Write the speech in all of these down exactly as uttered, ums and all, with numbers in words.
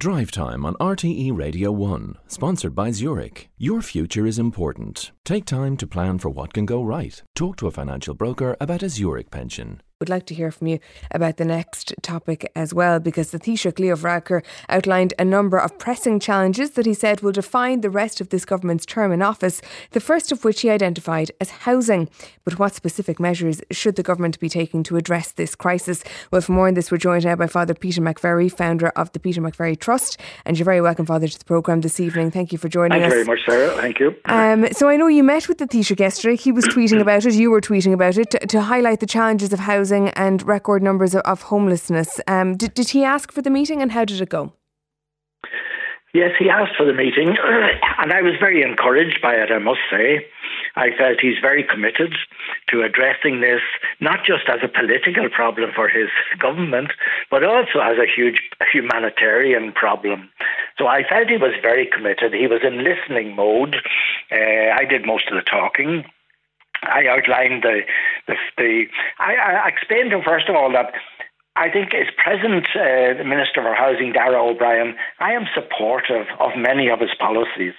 Drive Time on R T E Radio one, sponsored by Zurich. Your future is important. Take time to plan for what can go right. Talk to a financial broker about a Zurich pension. Would like to hear from you about the next topic as well, because the Taoiseach Leo Varadkar outlined a number of pressing challenges that he said will define the rest of this government's term in office, the first of which he identified as housing. But what specific measures should the government be taking to address this crisis? Well, for more on this, we're joined now by Father Peter McVerry, founder of the Peter McVerry Trust, and you're very welcome, Father, to the programme this evening. Thank you for joining Thank us. Thank you very much, Sarah. Thank you. Um, so I know you met with the Taoiseach yesterday. He was tweeting about it, you were tweeting about it, to, to highlight the challenges of housing and record numbers of, of homelessness. Um, did, did he ask for the meeting, and how did it go? Yes, he asked for the meeting, and I was very encouraged by it, I must say. I felt he's very committed to addressing this, not just as a political problem for his government, but also as a huge humanitarian problem. So I felt he was very committed. He was in listening mode. Uh, I did most of the talking. I outlined the, the, the I, I explained to him, first of all, that I think as present uh, the Minister for Housing, Darragh O'Brien, I am supportive of many of his policies.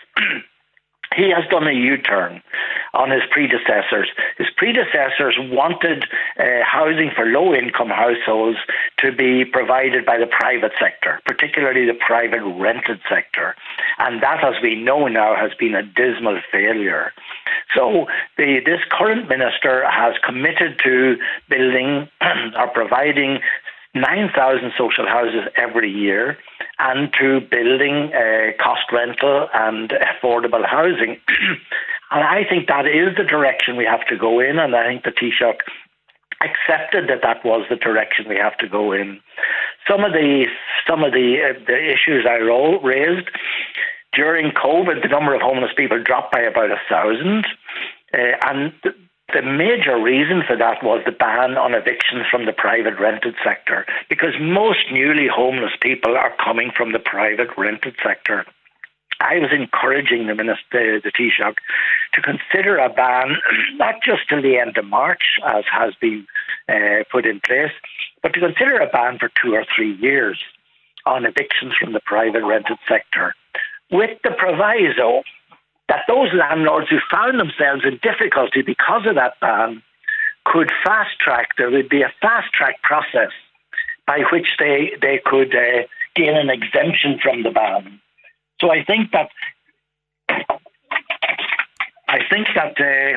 He has done a U-turn on his predecessors. His predecessors wanted uh, housing for low-income households to be provided by the private sector, particularly the private rented sector. And that, as we know now, has been a dismal failure. So the, this current minister has committed to building or providing nine thousand social houses every year, and to building uh, cost rental and affordable housing. And I think that is the direction we have to go in, and I think the Taoiseach accepted that that was the direction we have to go in. Some of the some of the, uh, the issues I ro- raised, during COVID, the number of homeless people dropped by about a thousand, uh, and th- the major reason for that was the ban on evictions from the private rented sector, because most newly homeless people are coming from the private rented sector. I was encouraging the minister, the Taoiseach, to consider a ban, not just till the end of March, as has been uh, put in place, but to consider a ban for two or three years on evictions from the private rented sector, with the proviso that those landlords who found themselves in difficulty because of that ban could fast-track, there would be a fast-track process by which they, they could uh, gain an exemption from the ban. So I think that I think that uh,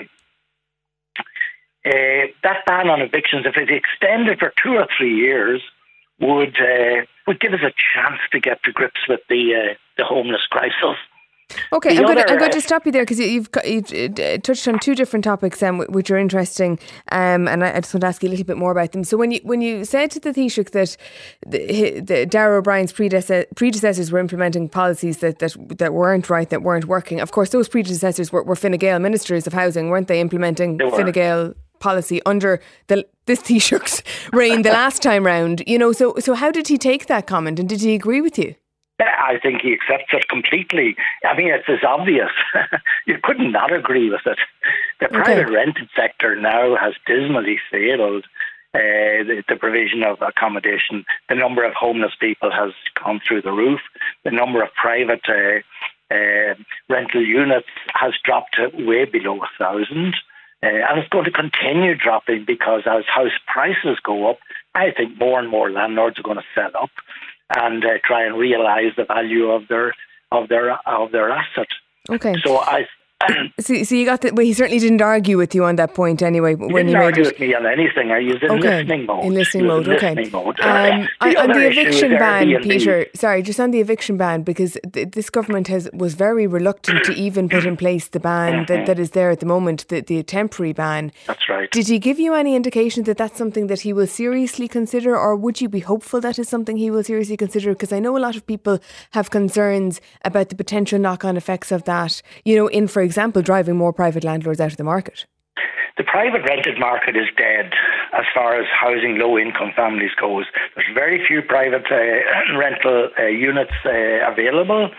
uh, that ban on evictions, if it extended for two or three years, would uh, would give us a chance to get to grips with the uh, the homeless crisis. Okay, the I'm, other, going to, I'm going uh, to stop you there, because you've, you've uh, touched on two different topics um, which are interesting, um, and I, I just want to ask you a little bit more about them. So when you when you said to the Taoiseach that the, the Darragh O'Brien's predecessor, predecessors were implementing policies that, that, that weren't right, that weren't working, of course those predecessors were, were Fine Gael ministers of housing, weren't they, implementing they Fine Gael policy under the this Taoiseach's reign the last time round? You know, so so how did he take that comment, and did he agree with you? I think he accepts it completely. I mean, it's as obvious. You couldn't not agree with it. The private okay. rented sector now has dismally failed uh, the, the provision of accommodation. The number of homeless people has gone through the roof. The number of private uh, uh, rental units has dropped to way below a thousand. Uh, and it's going to continue dropping, because as house prices go up, I think more and more landlords are going to sell up and uh, try and realise the value of their of their of their asset. Okay. So I. so, so you got that. Well, he certainly didn't argue with you on that point, anyway. He when didn't you made argue it. with me on anything. I was in okay. listening mode. In listening mode. In Okay. Listening mode. Um, the on the issue eviction is ban, Airbnb. Peter. Sorry, just on the eviction ban, because th- this government has was very reluctant to even put in place the ban that, that is there at the moment, the, the temporary ban. That's right. Did he give you any indication that that's something that he will seriously consider, or would you be hopeful that is something he will seriously consider? Because I know a lot of people have concerns about the potential knock-on effects of that, you know, in, for example, driving more private landlords out of the market. The private rented market is dead as far as housing low-income families goes. There's very few private uh, rental uh, units uh, available.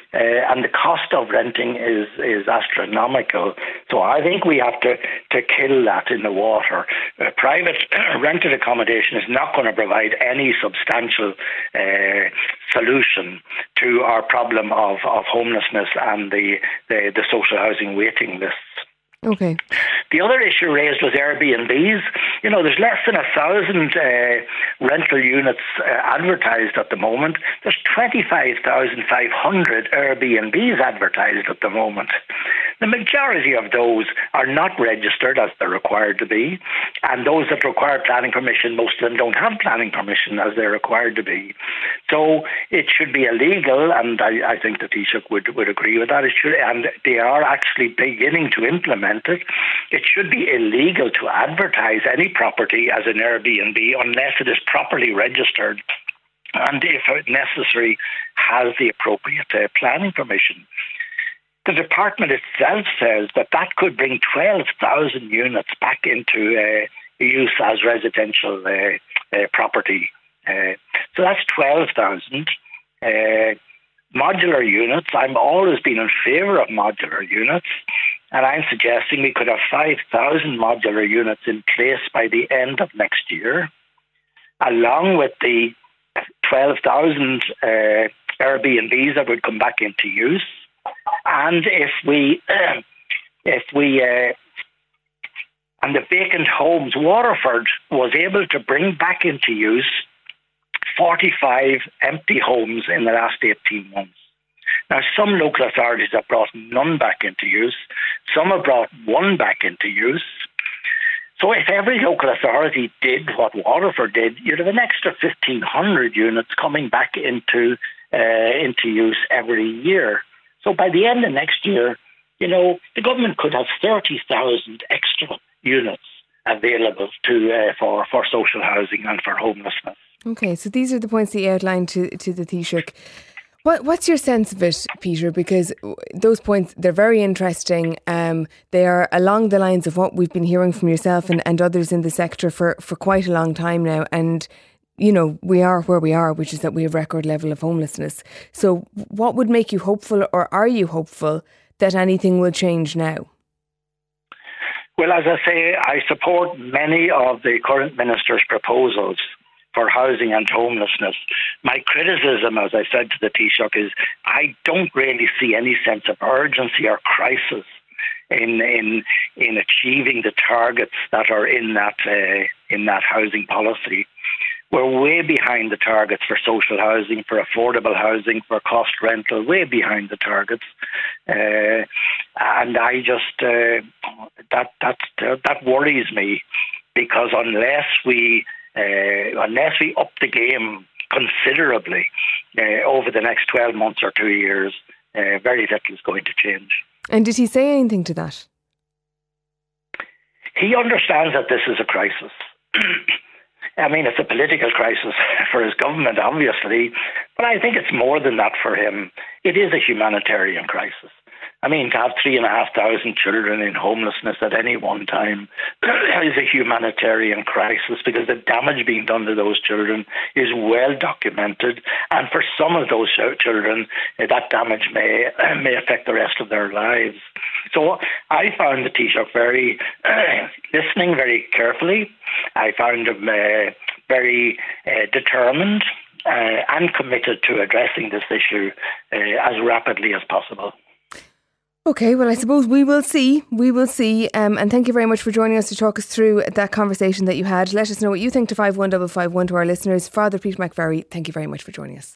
uh, and the cost of renting is, is astronomical. So I think we have to, to kill that in the water. Uh, private rented accommodation is not going to provide any substantial uh, solution to our problem of, of homelessness and the, the, the social housing waiting lists. Okay. The other issue raised was Airbnbs. You know, there's less than a thousand uh, rental units uh, advertised at the moment. There's twenty-five thousand five hundred Airbnbs advertised at the moment. The majority of those are not registered as they're required to be, and those that require planning permission, most of them don't have planning permission as they're required to be. So it should be illegal, and I, I think the Taoiseach would, would agree with that. It should, and they are actually beginning to implement it. It should be illegal to advertise any property as an Airbnb unless it is properly registered and, if necessary, has the appropriate uh, planning permission. The department itself says that that could bring twelve thousand units back into uh, use as residential uh, uh, property. Uh, so that's twelve thousand. Uh, modular units, I've always been in favour of modular units, and I'm suggesting we could have five thousand modular units in place by the end of next year, along with the twelve thousand uh, Airbnbs that would come back into use. And if we, uh, if we, uh, and the vacant homes, Waterford was able to bring back into use forty-five empty homes in the last eighteen months. Now, some local authorities have brought none back into use. Some have brought one back into use. So if every local authority did what Waterford did, you'd have an extra fifteen hundred units coming back into uh, into use every year. So by the end of next year, you know, the government could have thirty thousand extra units available to uh, for, for social housing and for homelessness. Okay, so these are the points that you outlined to, to the Taoiseach. What, what's your sense of it, Peter? Because those points, they're very interesting. Um, they are along the lines of what we've been hearing from yourself and, and others in the sector for, for quite a long time now. And you know, we are where we are, which is that we have record level of homelessness. So what would make you hopeful, or are you hopeful, that anything will change now? Well, as I say, I support many of the current minister's proposals for housing and homelessness. My criticism, as I said to the Taoiseach, is I don't really see any sense of urgency or crisis in in in achieving the targets that are in that uh, in that housing policy. We're way behind the targets for social housing, for affordable housing, for cost rental, way behind the targets. Uh, and I just, uh, that, that, that worries me, because unless we, uh, unless we up the game considerably uh, over the next twelve months or two years, uh, very little is going to change. And did he say anything to that? He understands that this is a crisis. I mean, it's a political crisis for his government, obviously, but I think it's more than that for him. It is a humanitarian crisis. I mean, to have three and a half thousand children in homelessness at any one time is a humanitarian crisis, because the damage being done to those children is well documented, and for some of those children, that damage may may affect the rest of their lives. So I found the Taoiseach very uh, listening very carefully. I found him uh, very uh, determined uh, and committed to addressing this issue uh, as rapidly as possible. Okay, well, I suppose we will see. We will see. Um, and thank you very much for joining us to talk us through that conversation that you had. Let us know what you think to five one five five one to our listeners. Father Peter McVerry, thank you very much for joining us.